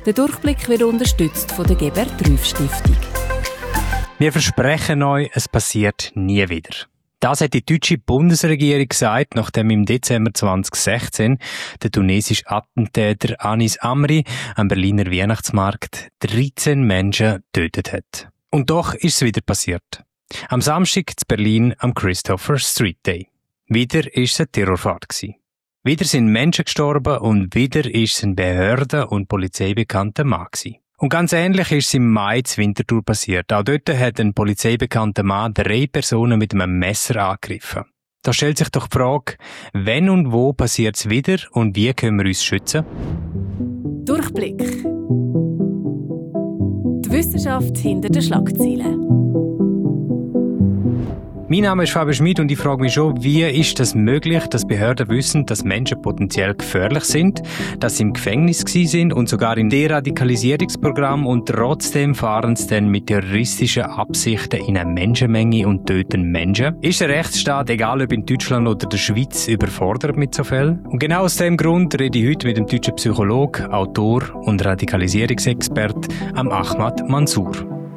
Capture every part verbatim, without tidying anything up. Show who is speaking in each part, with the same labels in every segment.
Speaker 1: Der Durchblick wird unterstützt von der Gebert-Rüff-Stiftung.
Speaker 2: Wir versprechen euch, es passiert nie wieder. Das hat die deutsche Bundesregierung gesagt, nachdem im Dezember zwanzig sechzehn der tunesische Attentäter Anis Amri am Berliner Weihnachtsmarkt dreizehn Menschen getötet hat. Und doch ist es wieder passiert. Am Samstag in Berlin am Christopher Street Day. Wieder war es eine Terrorfahrt gewesen. Wieder sind Menschen gestorben und wieder ist es ein Behörden- und polizeibekannter Mann gewesen. Und ganz ähnlich ist es im Mai zu Winterthur passiert. Auch dort hat ein polizeibekannter Mann drei Personen mit einem Messer angegriffen. Da stellt sich doch die Frage, wenn und wo passiert es wieder und wie können wir uns schützen?
Speaker 1: Durchblick. Die Wissenschaft hinter den Schlagzeilen.
Speaker 2: Mein Name ist Fabian Schmid und ich frage mich schon, wie ist das möglich, dass Behörden wissen, dass Menschen potenziell gefährlich sind, dass sie im Gefängnis gewesen sind und sogar im Deradikalisierungsprogramm und trotzdem fahren sie dann mit terroristischen Absichten in eine Menschenmenge und töten Menschen? Ist der Rechtsstaat, egal ob in Deutschland oder der Schweiz, überfordert mit so Fällen? Und genau aus dem Grund rede ich heute mit dem deutschen Psychologen, Autor und Radikalisierungsexpert Ahmad Mansour.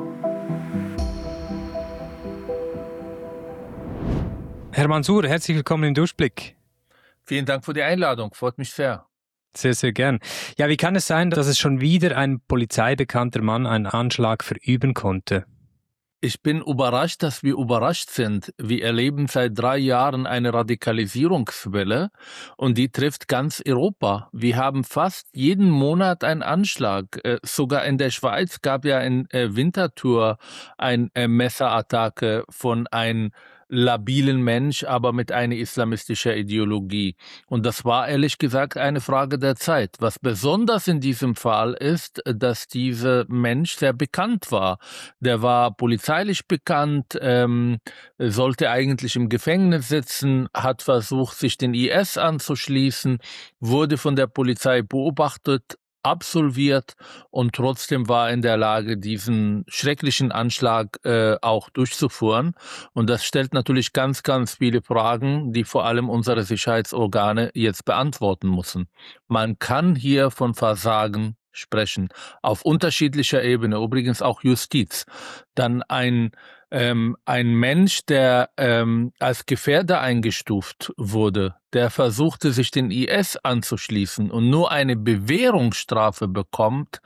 Speaker 2: Herr Mansour, herzlich willkommen im Durchblick.
Speaker 3: Vielen Dank für die Einladung, freut mich sehr.
Speaker 2: Sehr, sehr gern. Ja, wie kann es sein, dass es schon wieder ein polizeibekannter Mann einen Anschlag verüben konnte?
Speaker 3: Ich bin überrascht, dass wir überrascht sind. Wir erleben seit drei Jahren eine Radikalisierungswelle und die trifft ganz Europa. Wir haben fast jeden Monat einen Anschlag. Äh, sogar in der Schweiz gab ja in äh, Winterthur eine äh, Messerattacke von einem labilen Mensch, aber mit einer islamistischen Ideologie. Und das war ehrlich gesagt eine Frage der Zeit. Was besonders in diesem Fall ist, dass dieser Mensch sehr bekannt war. Der war polizeilich bekannt, ähm, sollte eigentlich im Gefängnis sitzen, hat versucht, sich den I S anzuschließen, wurde von der Polizei beobachtet, absolviert und trotzdem war er in der Lage, diesen schrecklichen Anschlag äh, auch durchzuführen. Und das stellt natürlich ganz, ganz viele Fragen, die vor allem unsere Sicherheitsorgane jetzt beantworten müssen. Man kann hier von Versagen sprechen, auf unterschiedlicher Ebene, übrigens auch Justiz. Dann ein Ähm, ein Mensch, der ähm, als Gefährder eingestuft wurde, der versuchte, sich den I S anzuschließen und nur eine Bewährungsstrafe bekommt,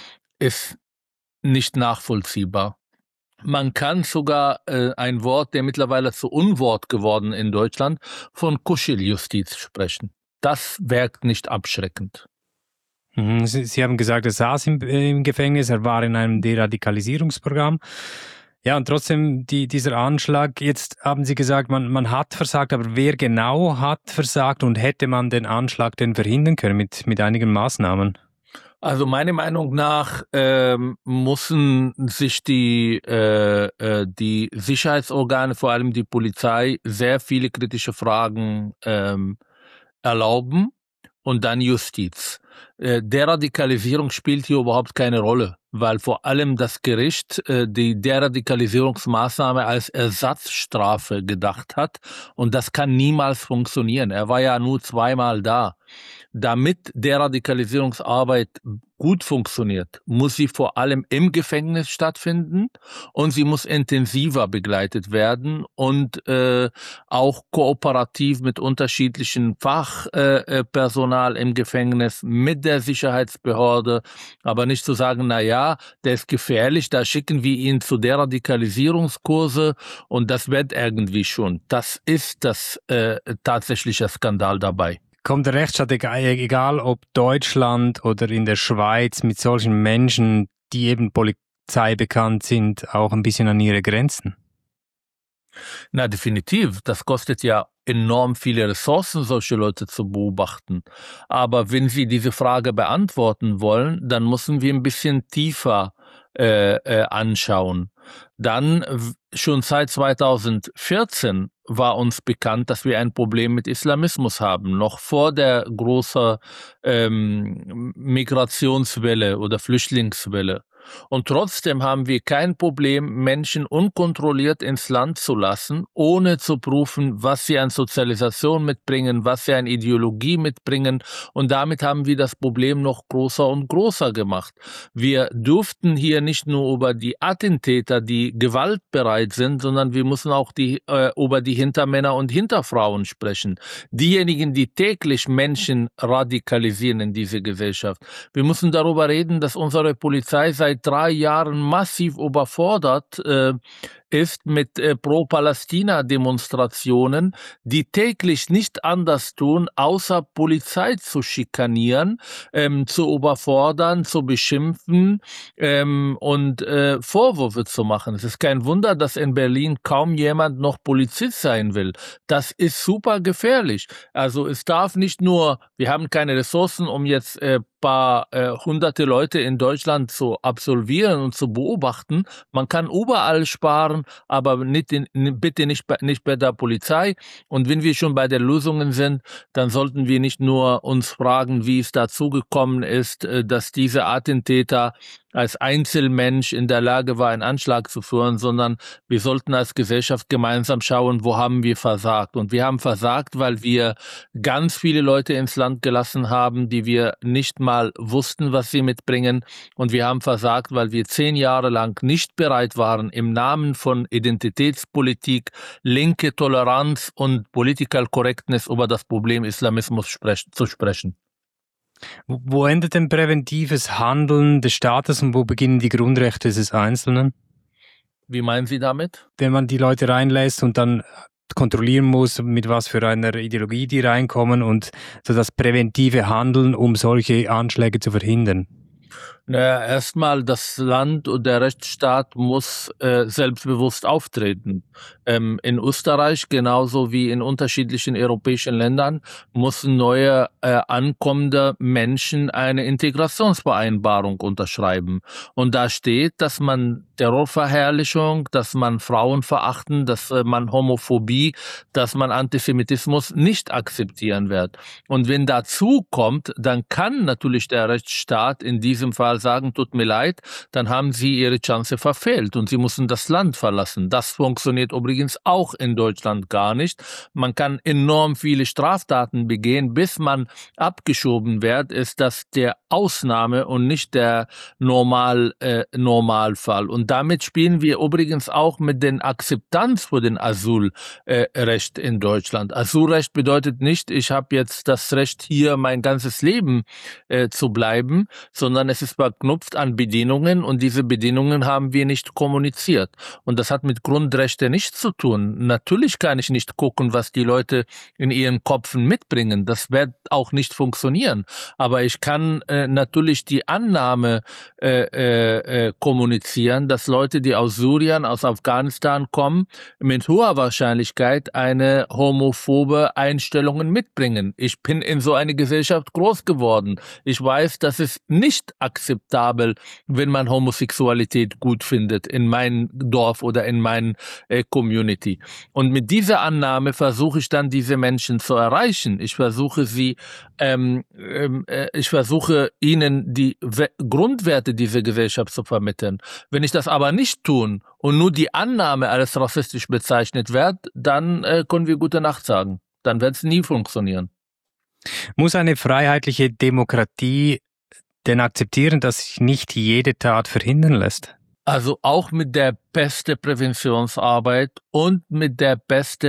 Speaker 3: ist nicht nachvollziehbar. Man kann sogar äh, ein Wort, der mittlerweile zu Unwort geworden in Deutschland, von Kuscheljustiz sprechen. Das wirkt nicht abschreckend.
Speaker 2: Sie, Sie haben gesagt, er saß im, im Gefängnis, er war in einem Deradikalisierungsprogramm. Ja, und trotzdem die, dieser Anschlag, jetzt haben Sie gesagt, man, man hat versagt, aber wer genau hat versagt und hätte man den Anschlag denn verhindern können mit, mit einigen Maßnahmen?
Speaker 3: Also meiner Meinung nach ähm, müssen sich die, äh, äh, die Sicherheitsorgane, vor allem die Polizei, sehr viele kritische Fragen ähm, erlauben und dann Justiz. Äh, Deradikalisierung spielt hier überhaupt keine Rolle, weil vor allem das Gericht äh, die Deradikalisierungsmaßnahme als Ersatzstrafe gedacht hat und das kann niemals funktionieren. Er war ja nur zweimal da. Damit Deradikalisierungsarbeit gut funktioniert, muss sie vor allem im Gefängnis stattfinden und sie muss intensiver begleitet werden und äh, auch kooperativ mit unterschiedlichen Fachpersonal äh, im Gefängnis, mit der Sicherheitsbehörde, aber nicht zu sagen, na ja, der ist gefährlich, da schicken wir ihn zu Deradikalisierungskurse und das wird irgendwie schon. Das ist das äh, tatsächliche Skandal dabei.
Speaker 2: Kommt der Rechtsstaat, egal ob Deutschland oder in der Schweiz, mit solchen Menschen, die eben polizeibekannt sind, auch ein bisschen an ihre Grenzen?
Speaker 3: Na, definitiv. Das kostet ja enorm viele Ressourcen, solche Leute zu beobachten. Aber wenn Sie diese Frage beantworten wollen, dann müssen wir ein bisschen tiefer äh, äh, anschauen. Dann schon seit zweitausendvierzehn war uns bekannt, dass wir ein Problem mit Islamismus haben, noch vor der großen ähm, Migrationswelle oder Flüchtlingswelle. Und trotzdem haben wir kein Problem, Menschen unkontrolliert ins Land zu lassen, ohne zu prüfen, was sie an Sozialisation mitbringen, was sie an Ideologie mitbringen. Und damit haben wir das Problem noch größer und größer gemacht. Wir durften hier nicht nur über die Attentäter, die gewaltbereit sind, sondern wir müssen auch die, äh, über die Hintermänner und Hinterfrauen sprechen. Diejenigen, die täglich Menschen radikalisieren in dieser Gesellschaft. Wir müssen darüber reden, dass unsere Polizei seit drei Jahren massiv überfordert äh, ist mit äh, Pro-Palästina-Demonstrationen, die täglich nicht anders tun, außer Polizei zu schikanieren, ähm, zu überfordern, zu beschimpfen ähm, und äh, Vorwürfe zu machen. Es ist kein Wunder, dass in Berlin kaum jemand noch Polizist sein will. Das ist super gefährlich. Also es darf nicht nur, wir haben keine Ressourcen, um jetzt äh, paar äh, hunderte Leute in Deutschland zu absolvieren und zu beobachten. Man kann überall sparen, aber nicht in, bitte nicht bei, nicht bei der Polizei. Und wenn wir schon bei den Lösungen sind, dann sollten wir nicht nur uns fragen, wie es dazu gekommen ist, äh, dass diese Attentäter als Einzelmensch in der Lage war, einen Anschlag zu führen, sondern wir sollten als Gesellschaft gemeinsam schauen, wo haben wir versagt. Und wir haben versagt, weil wir ganz viele Leute ins Land gelassen haben, die wir nicht mal wussten, was sie mitbringen. Und wir haben versagt, weil wir zehn Jahre lang nicht bereit waren, im Namen von Identitätspolitik, linke Toleranz und Political Correctness über das Problem Islamismus sprech- zu sprechen.
Speaker 2: Wo endet denn präventives Handeln des Staates und wo beginnen die Grundrechte des Einzelnen?
Speaker 3: Wie meinen Sie damit?
Speaker 2: Wenn man die Leute reinlässt und dann kontrollieren muss, mit was für einer Ideologie die reinkommen und so das präventive Handeln, um solche Anschläge zu verhindern.
Speaker 3: Naja, erstmal das Land und der Rechtsstaat muss äh, selbstbewusst auftreten. Ähm, in Österreich, genauso wie in unterschiedlichen europäischen Ländern, müssen neue äh, ankommende Menschen eine Integrationsvereinbarung unterschreiben. Und da steht, dass man Terrorverherrlichung, dass man Frauen verachten, dass äh, man Homophobie, dass man Antisemitismus nicht akzeptieren wird. Und wenn dazu kommt, dann kann natürlich der Rechtsstaat in diesem Fall sagen, tut mir leid, dann haben sie ihre Chance verfehlt und sie müssen das Land verlassen. Das funktioniert übrigens auch in Deutschland gar nicht. Man kann enorm viele Straftaten begehen, bis man abgeschoben wird, ist das der Ausnahme und nicht der Normal, äh, Normalfall. Und damit spielen wir übrigens auch mit den Akzeptanz für den Asylrecht äh, in Deutschland. Asylrecht bedeutet nicht, ich habe jetzt das Recht, hier mein ganzes Leben äh, zu bleiben, sondern es ist verknüpft an Bedingungen und diese Bedingungen haben wir nicht kommuniziert. Und das hat mit Grundrechten nichts zu tun. Natürlich kann ich nicht gucken, was die Leute in ihren Köpfen mitbringen. Das wird auch nicht funktionieren. Aber ich kann äh, natürlich die Annahme äh, äh, kommunizieren, dass Leute, die aus Syrien, aus Afghanistan kommen, mit hoher Wahrscheinlichkeit eine homophobe Einstellungen mitbringen. Ich bin in so einer Gesellschaft groß geworden. Ich weiß, dass es nicht akzeptabel, wenn man Homosexualität gut findet in meinem Dorf oder in meiner äh, Community. Und mit dieser Annahme versuche ich dann, diese Menschen zu erreichen. Ich versuche sie, ähm, äh, ich versuche ihnen die We- Grundwerte dieser Gesellschaft zu vermitteln. Wenn ich das aber nicht tun und nur die Annahme als rassistisch bezeichnet wird, dann äh, können wir gute Nacht sagen. Dann wird es nie funktionieren.
Speaker 2: Muss eine freiheitliche Demokratie denn akzeptieren, dass sich nicht jede Tat verhindern lässt?
Speaker 3: Also auch mit der beste Präventionsarbeit und mit der beste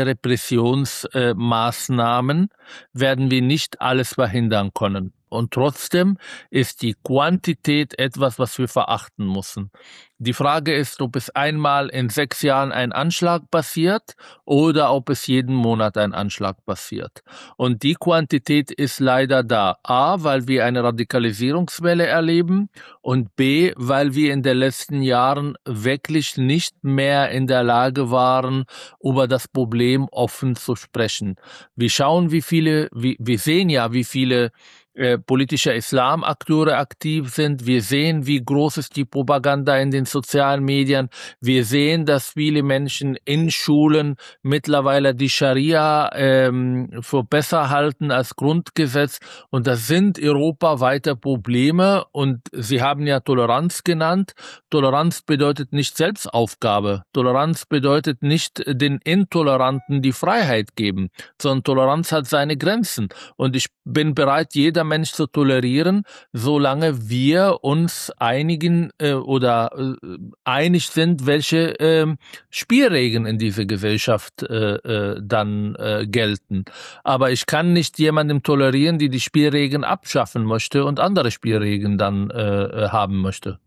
Speaker 3: Repressionsmaßnahmen äh, werden wir nicht alles verhindern können. Und trotzdem ist die Quantität etwas, was wir verachten müssen. Die Frage ist, ob es einmal in sechs Jahren ein Anschlag passiert oder ob es jeden Monat ein Anschlag passiert. Und die Quantität ist leider da. A, weil wir eine Radikalisierungswelle erleben und B, weil wir in den letzten Jahren wirklich nicht mehr in der Lage waren, über das Problem offen zu sprechen. Wir schauen, wie viele, wie, wir sehen ja, wie viele äh, politische Islamakteure aktiv sind. Wir sehen, wie groß ist die Propaganda in den sozialen Medien. Wir sehen, dass viele Menschen in Schulen mittlerweile die Scharia ähm, für besser halten als Grundgesetz. Und das sind europaweite Probleme. Und Sie haben ja Toleranz genannt. Toleranz bedeutet nicht Selbstaufgabe. Toleranz bedeutet nicht den Intoleranten die Freiheit geben, sondern Toleranz hat seine Grenzen. Und ich bin bereit, jeder Mensch zu tolerieren, solange wir uns einigen äh, oder äh, einig sind, welche äh, Spielregeln in dieser Gesellschaft äh, äh, dann äh, gelten. Aber ich kann nicht jemandem tolerieren, die die Spielregeln abschaffen möchte und andere Spielregeln dann äh, haben möchte.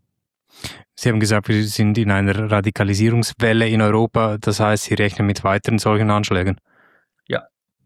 Speaker 2: Sie haben gesagt, wir sind in einer Radikalisierungswelle in Europa. Das heißt, Sie rechnen mit weiteren solchen Anschlägen?
Speaker 3: Ja.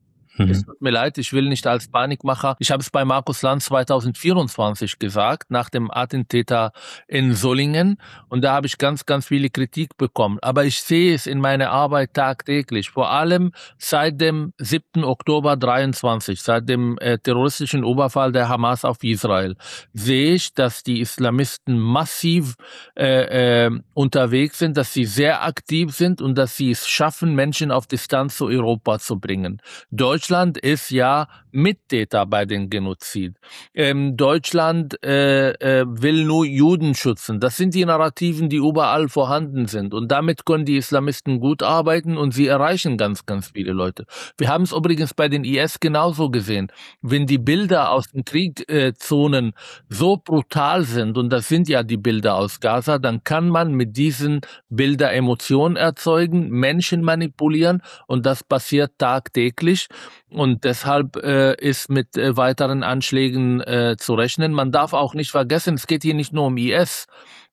Speaker 3: Es tut mir leid, ich will nicht als Panikmacher. Ich habe es bei Markus Lanz zwanzig vierundzwanzig gesagt, nach dem Attentäter in Solingen. Und da habe ich ganz, ganz viele Kritik bekommen. Aber ich sehe es in meiner Arbeit tagtäglich. Vor allem seit dem siebten Oktober dreiundzwanzig, seit dem äh, terroristischen Überfall der Hamas auf Israel, sehe ich, dass die Islamisten massiv äh, äh, unterwegs sind, dass sie sehr aktiv sind und dass sie es schaffen, Menschen auf Distanz zu Europa zu bringen. Deutschland Deutschland ist ja Mittäter bei den Genozid. Ähm, Deutschland äh, äh, will nur Juden schützen. Das sind die Narrativen, die überall vorhanden sind. Und damit können die Islamisten gut arbeiten und sie erreichen ganz, ganz viele Leute. Wir haben es übrigens bei den I S genauso gesehen. Wenn die Bilder aus den Kriegszonen so brutal sind, und das sind ja die Bilder aus Gaza, dann kann man mit diesen Bildern Emotionen erzeugen, Menschen manipulieren, und das passiert tagtäglich. Und deshalb äh, ist mit äh, weiteren Anschlägen äh, zu rechnen. Man darf auch nicht vergessen, es geht hier nicht nur um I S.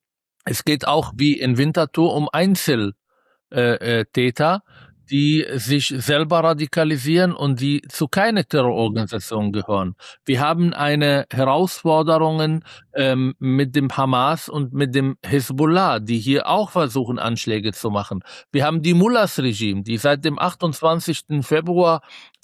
Speaker 3: Es geht auch wie in Winterthur um Einzeltäter, äh, äh, Täter, die sich selber radikalisieren und die zu keiner Terrororganisation gehören. Wir haben eine Herausforderung ähm, mit dem Hamas und mit dem Hezbollah, die hier auch versuchen, Anschläge zu machen. Wir haben die Mullahs-Regime, die seit dem achtundzwanzigsten Februar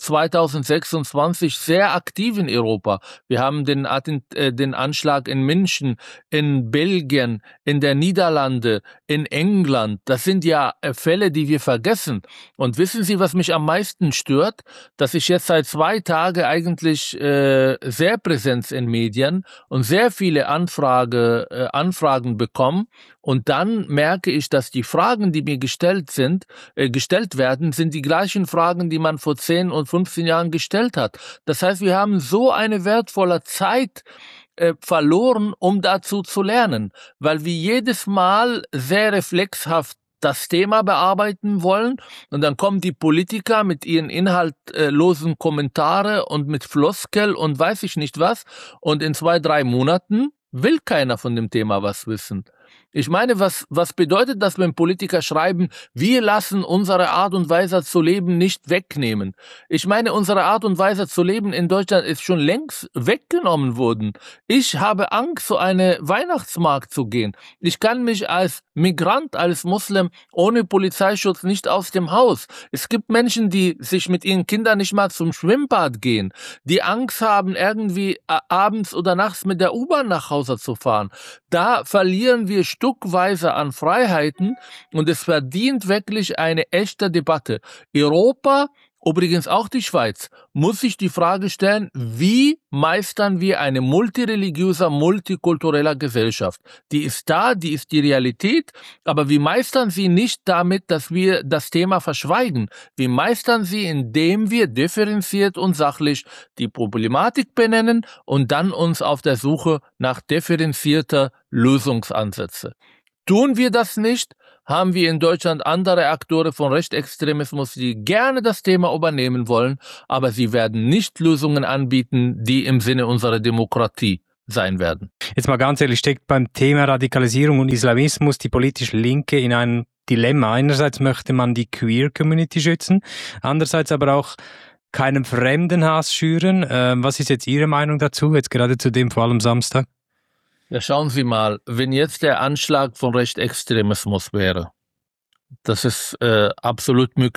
Speaker 3: zweitausendsechsundzwanzig sehr aktiv in Europa. Wir haben den, äh, den Anschlag in München, in Belgien, in der Niederlande, in England. Das sind ja Fälle, die wir vergessen. Und wissen Sie, was mich am meisten stört? Dass ich jetzt seit zwei Tagen eigentlich äh, sehr präsent in Medien und sehr viele Anfrage, äh, Anfragen bekomme. Und dann merke ich, dass die Fragen, die mir gestellt sind, äh, gestellt werden, sind die gleichen Fragen, die man vor zehn und fünfzehn Jahren gestellt hat. Das heißt, wir haben so eine wertvolle Zeit äh, verloren, um dazu zu lernen, weil wir jedes Mal sehr reflexhaft das Thema bearbeiten wollen, und dann kommen die Politiker mit ihren inhaltlosen Kommentare und mit Floskel und weiß ich nicht was, und in zwei, drei Monaten will keiner von dem Thema was wissen. Ich meine, was, was bedeutet das, wenn Politiker schreiben, wir lassen unsere Art und Weise zu leben nicht wegnehmen? Ich meine, unsere Art und Weise zu leben in Deutschland ist schon längst weggenommen worden. Ich habe Angst, zu einem Weihnachtsmarkt zu gehen. Ich kann mich als Migrant, als Muslim ohne Polizeischutz nicht aus dem Haus. Es gibt Menschen, die sich mit ihren Kindern nicht mal zum Schwimmbad gehen, die Angst haben, irgendwie äh, abends oder nachts mit der U-Bahn nach Hause zu fahren. Da verlieren wir stückweise an Freiheiten, und es verdient wirklich eine echte Debatte. Europa, übrigens auch die Schweiz, muss sich die Frage stellen, wie meistern wir eine multireligiöse, multikulturelle Gesellschaft? Die ist da, die ist die Realität, aber wir meistern sie nicht damit, dass wir das Thema verschweigen. Wir meistern sie, indem wir differenziert und sachlich die Problematik benennen und dann uns auf der Suche nach differenzierter Lösungsansätze. Tun wir das nicht, haben wir in Deutschland andere Akteure von Rechtsextremismus, die gerne das Thema übernehmen wollen, aber sie werden nicht Lösungen anbieten, die im Sinne unserer Demokratie sein werden.
Speaker 2: Jetzt mal ganz ehrlich, steckt beim Thema Radikalisierung und Islamismus die politische Linke in einem Dilemma. Einerseits möchte man die Queer-Community schützen, andererseits aber auch keinen Fremdenhass schüren. Ähm, was ist jetzt Ihre Meinung dazu, jetzt gerade zu dem Fall am Samstag?
Speaker 3: Ja, schauen Sie mal, wenn jetzt der Anschlag von Rechtsextremismus wäre, das ist äh, absolut möglich.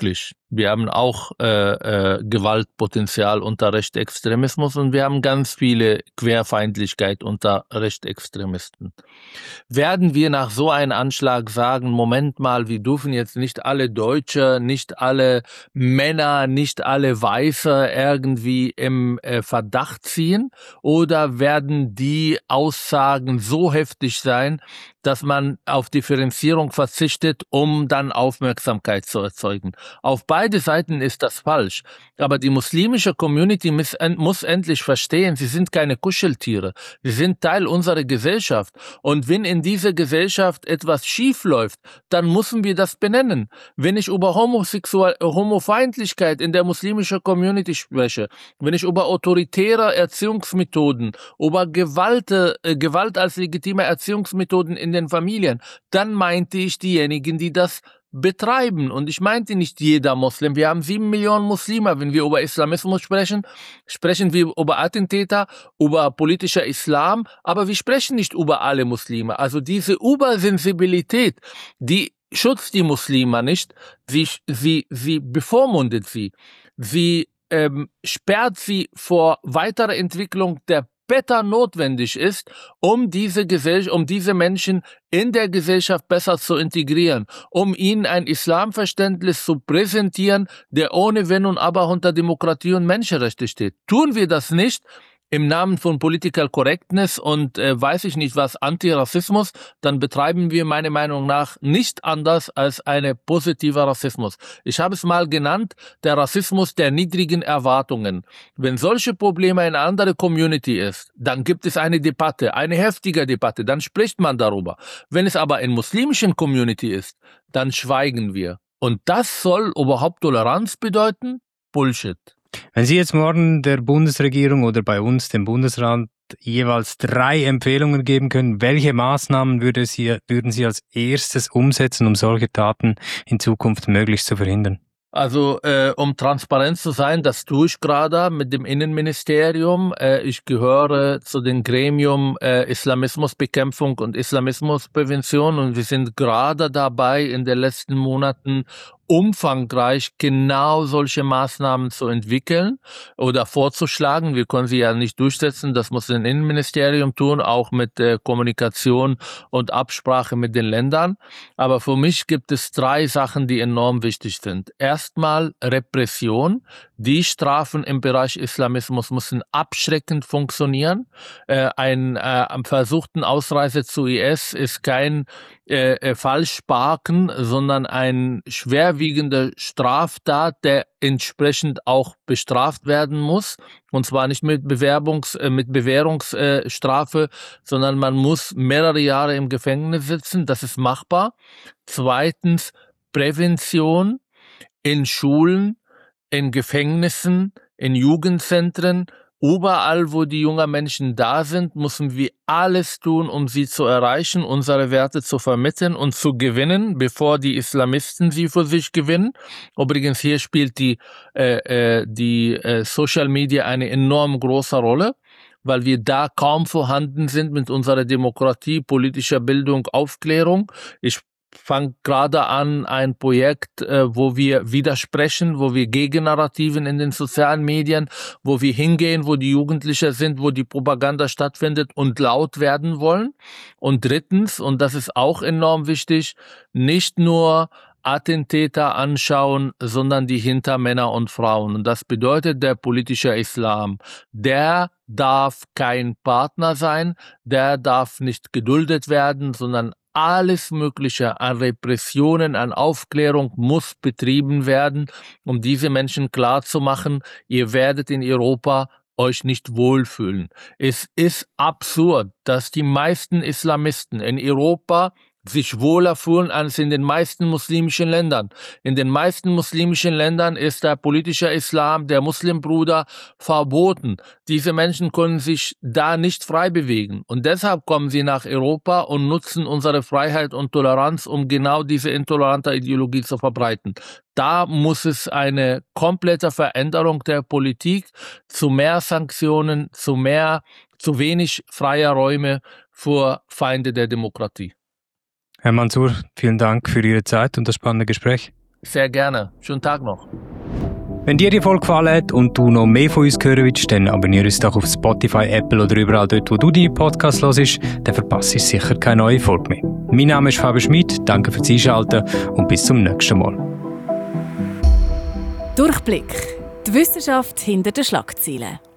Speaker 3: Wir haben auch äh, äh, Gewaltpotenzial unter Rechtsextremismus und wir haben ganz viele Querfeindlichkeit unter Rechtsextremisten. Werden wir nach so einem Anschlag sagen, Moment mal, wir dürfen jetzt nicht alle Deutsche, nicht alle Männer, nicht alle Weiße irgendwie im äh, Verdacht ziehen? Oder werden die Aussagen so heftig sein, dass man auf Differenzierung verzichtet, um dann Aufmerksamkeit zu erzeugen? Auf beide Seiten ist das falsch. Aber die muslimische Community muss, muss endlich verstehen, sie sind keine Kuscheltiere. Sie sind Teil unserer Gesellschaft. Und wenn in dieser Gesellschaft etwas schief läuft, dann müssen wir das benennen. Wenn ich über Homosexual Homofeindlichkeit in der muslimischen Community spreche, wenn ich über autoritäre Erziehungsmethoden, über Gewalt, äh, Gewalt als legitime Erziehungsmethoden in den Familien, dann meinte ich diejenigen, die das betreiben. Und ich meinte nicht jeder Muslim. Wir haben sieben Millionen Muslime. Wenn wir über Islamismus sprechen, sprechen wir über Attentäter, über politischer Islam, aber wir sprechen nicht über alle Muslime. Also diese Übersensibilität, die schützt die Muslime nicht. Sie, sie, sie bevormundet sie. Sie ähm, sperrt sie vor weiterer Entwicklung der besser notwendig ist, um diese Gesellschaft, um diese Menschen in der Gesellschaft besser zu integrieren, um ihnen ein Islamverständnis zu präsentieren, der ohne Wenn und Aber unter Demokratie und Menschenrechte steht. Tun wir das nicht im Namen von Political Correctness und äh, weiß ich nicht was, Antirassismus, dann betreiben wir meiner Meinung nach nicht anders als eine positive Rassismus. Ich habe es mal genannt, der Rassismus der niedrigen Erwartungen. Wenn solche Probleme in einer anderen Community ist, dann gibt es eine Debatte, eine heftige Debatte, dann spricht man darüber. Wenn es aber in muslimischen Community ist, dann schweigen wir. Und das soll überhaupt Toleranz bedeuten? Bullshit.
Speaker 2: Wenn Sie jetzt morgen der Bundesregierung oder bei uns, dem Bundesrat, jeweils drei Empfehlungen geben können, welche Maßnahmen würde Sie, würden Sie als erstes umsetzen, um solche Taten in Zukunft möglichst zu verhindern?
Speaker 3: Also, äh, um transparent zu sein, das tue ich gerade mit dem Innenministerium. Äh, ich gehöre zu dem Gremium äh, Islamismusbekämpfung und Islamismusprävention und wir sind gerade dabei, in den letzten Monaten umfangreich genau solche Maßnahmen zu entwickeln oder vorzuschlagen. Wir können sie ja nicht durchsetzen, das muss das Innenministerium tun, auch mit äh, Kommunikation und Absprache mit den Ländern. Aber für mich gibt es drei Sachen, die enorm wichtig sind. Erstmal Repression. Die Strafen im Bereich Islamismus müssen abschreckend funktionieren. Äh, ein äh, versuchten Ausreise zu I S ist kein äh, äh, Falschparken, sondern ein schwerwiegender Straftat, der entsprechend auch bestraft werden muss. Und zwar nicht mit Bewerbungs, äh, mit Bewährungsstrafe, äh, sondern man muss mehrere Jahre im Gefängnis sitzen. Das ist machbar. Zweitens Prävention in Schulen, in Gefängnissen, in Jugendzentren. Überall, wo die jungen Menschen da sind, müssen wir alles tun, um sie zu erreichen, unsere Werte zu vermitteln und zu gewinnen, bevor die Islamisten sie für sich gewinnen. Übrigens, hier spielt die, äh, äh, die äh, Social Media eine enorm große Rolle, weil wir da kaum vorhanden sind mit unserer Demokratie, politischer Bildung, Aufklärung. Ich fange gerade an ein Projekt, äh, wo wir widersprechen, wo wir Gegennarrativen in den sozialen Medien, wo wir hingehen, wo die Jugendlichen sind, wo die Propaganda stattfindet und laut werden wollen. Und drittens, und das ist auch enorm wichtig, nicht nur Attentäter anschauen, sondern die Hintermänner und Frauen. Und das bedeutet, der politische Islam, der darf kein Partner sein, der darf nicht geduldet werden, sondern alles Mögliche an Repressionen, an Aufklärung muss betrieben werden, um diese Menschen klarzumachen, ihr werdet in Europa euch nicht wohlfühlen. Es ist absurd, dass die meisten Islamisten in Europa sich wohler fühlen als in den meisten muslimischen Ländern. In den meisten muslimischen Ländern ist der politische Islam, der Muslimbruder, verboten. Diese Menschen können sich da nicht frei bewegen. Und deshalb kommen sie nach Europa und nutzen unsere Freiheit und Toleranz, um genau diese intolerante Ideologie zu verbreiten. Da muss es eine komplette Veränderung der Politik zu mehr Sanktionen, zu mehr, zu wenig freier Räume für Feinde der Demokratie.
Speaker 2: Herr Mansour, vielen Dank für Ihre Zeit und das spannende Gespräch.
Speaker 3: Sehr gerne. Schönen Tag noch.
Speaker 2: Wenn dir die Folge gefallen hat und du noch mehr von uns hören willst, dann abonniere uns doch auf Spotify, Apple oder überall dort, wo du deine Podcasts hörst, dann verpasst du sicher keine neue Folge mehr. Mein Name ist Fabian Schmid, danke fürs Einschalten und bis zum nächsten Mal.
Speaker 1: Durchblick. Die Wissenschaft hinter den Schlagzeilen.